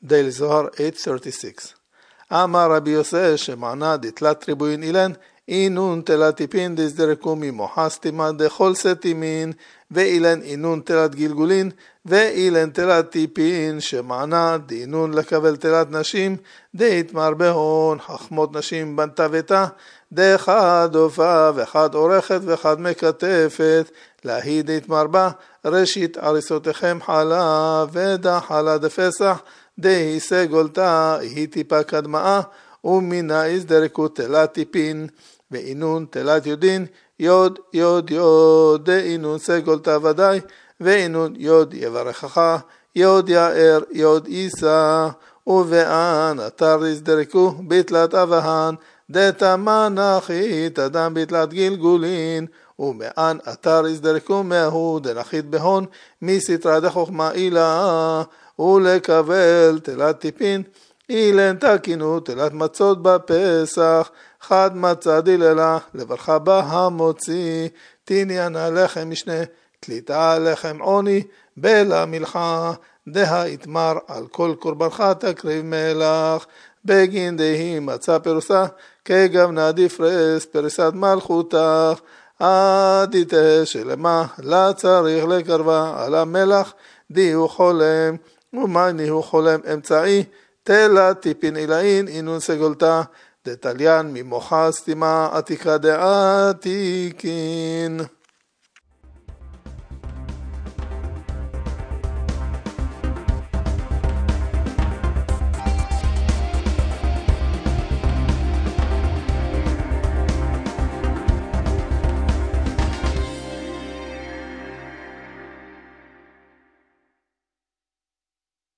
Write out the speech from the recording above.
Daily Zohar 836. Amar Rabbi Yosef שמענה דתלת ריבוין אילן, אינון תלת טיפין דזדרקו ממוחס תימן דכל סתימין, ואילן אינון תלת גלגולין, ואילן תלת טיפין שמענה דאינון לקבל תלת נשים, דהתמר בהון חכמות נשים בנתה ביתה, דאחד הופעה ואחד עורכת ואחד מקטפת, להי דהתמר בה, ראשית עריסותיכם חלה ודה חלה דפסח, דהי סגולתה היא טיפה קדמאה, ומינה יזדרקו תלת טיפין, ואינון תלת יודין, יוד יוד יוד, דאינון סגולתה ודאי, ואינון יוד יברכך, יוד יאר יוד יישא, ובאן אתר יזדרקו בתלת אבהן, דתמנחית אדם בתלת גלגולין, ומאן אתר יזדרקו מהו דנחית בהון, מסתרה דחוכמה אילה, ולקבל תלת טיפין, אילן תקינו תלת מצות בפסח, חד מצה דיללה, לברכה בה המוציא, תניאן הלחם משנה, תליטה לחם עוני, בלה מלחה, דה יתמר על כל קורבנך תקריב מלח, בגין דהי מצה פרוסה, כגוונה דפרס פרסת מלכותך, עדיתה שלמה, לה צריך לקרבה על המלח, דיהו חולם, ומניהו חולם אמצעי, תלת טיפין אילאין אינון סגולתה, דתליין ממוחה סתימה עתיקה דעתיקין.